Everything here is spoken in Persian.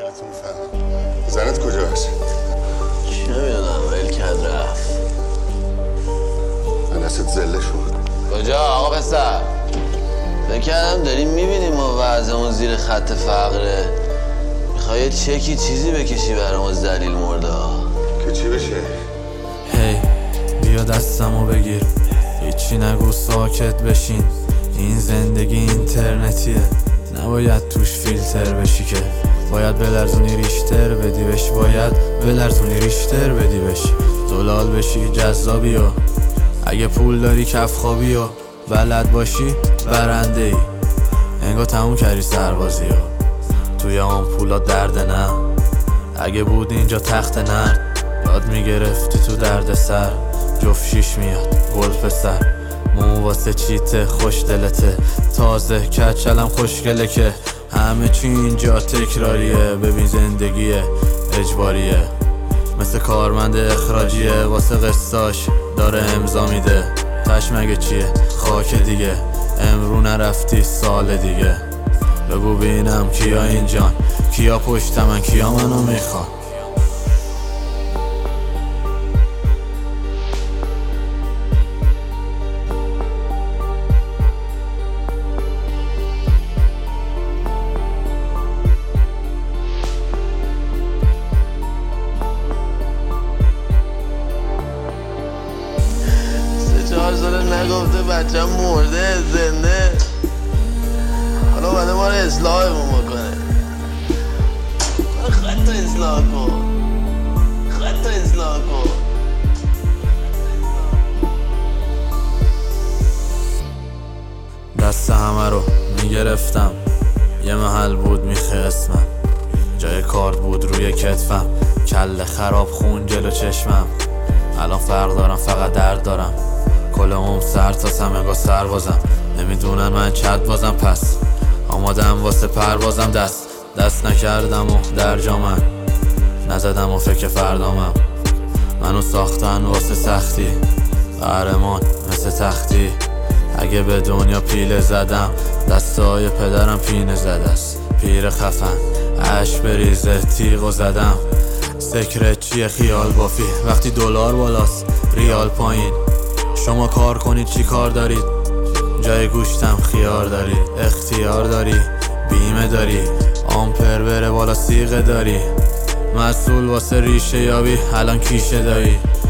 حالتون میفهمم. زنت کجاست؟ چه میدونم ول کرد رفت. دست زله شد. کجا آقا پسر؟ فکر کردم داریم میبینیم ما وضعمون زیر خط فقره. میخوای یه چکی چیزی بکشی برای ما ذلیل مرده ها. که چی بشه؟ هی بیا دستمو بگیر، هیچی نگو ساکت بشین. این زندگی اینترنتیه، نباید توش فیلتر بشی که باید بلرزونی ریشتر بدی بش، باید بلرزونی ریشتر بدی بش. زلال بشی جذابی و اگه پول داری کف خوابی و بلد باشی برنده ای. انگار تموم کردی سربازی و توی آن پولا درد نه. اگه بود اینجا تخت نرد یاد میگرفتی تو درد سر. جفت شیش میاد گل پسر، مو واسه چیته خوش دلته. تازه کچلم خوشگله که همه چی اینجا تکراریه. ببین زندگیه اجباریه، مثل کارمند اخراجیه. واسه قصاش داره امضا میده. تش مگه چیه خاک دیگه، امرو نرفتی سال دیگه. بگو بینم کیا اینجان، کیا پشت من، کیا منو میخوان. نگفته بچه مرده زنده، حالا باید ما رو اصلاحمون بکنه. خط اصلاح کن، خط اصلاح کن. دست همه رو میگرفتم، یه محل بود میخه اسمم، جای کارت بود روی کتفم. کله خراب خون جلو چشمم. الان فرق دارم فقط درد دارم. کل سر تاسم انگار سربازم. نمیدونن من چند بازم، پس آمادم واسه پروازم. دست نکردم و در جامم نزدم و فکر فردامم. منو ساختن واسه سختی، قهرمان مثل تختی. اگه به دنیا پیله زدم دستای پدرم پینه زده است. پیر خفن عشق بریزه تیغو زدم. سکرت چیه خیال بافی وقتی دلار بالاست ریال پایین. شما کار کنید چی کار دارید، جای گوشتم خیار دارید. اختیار داری بیمه داری، آمپر بره بالا سیغه داری. مسئول واسه ریشه یابی الان کیشه داری.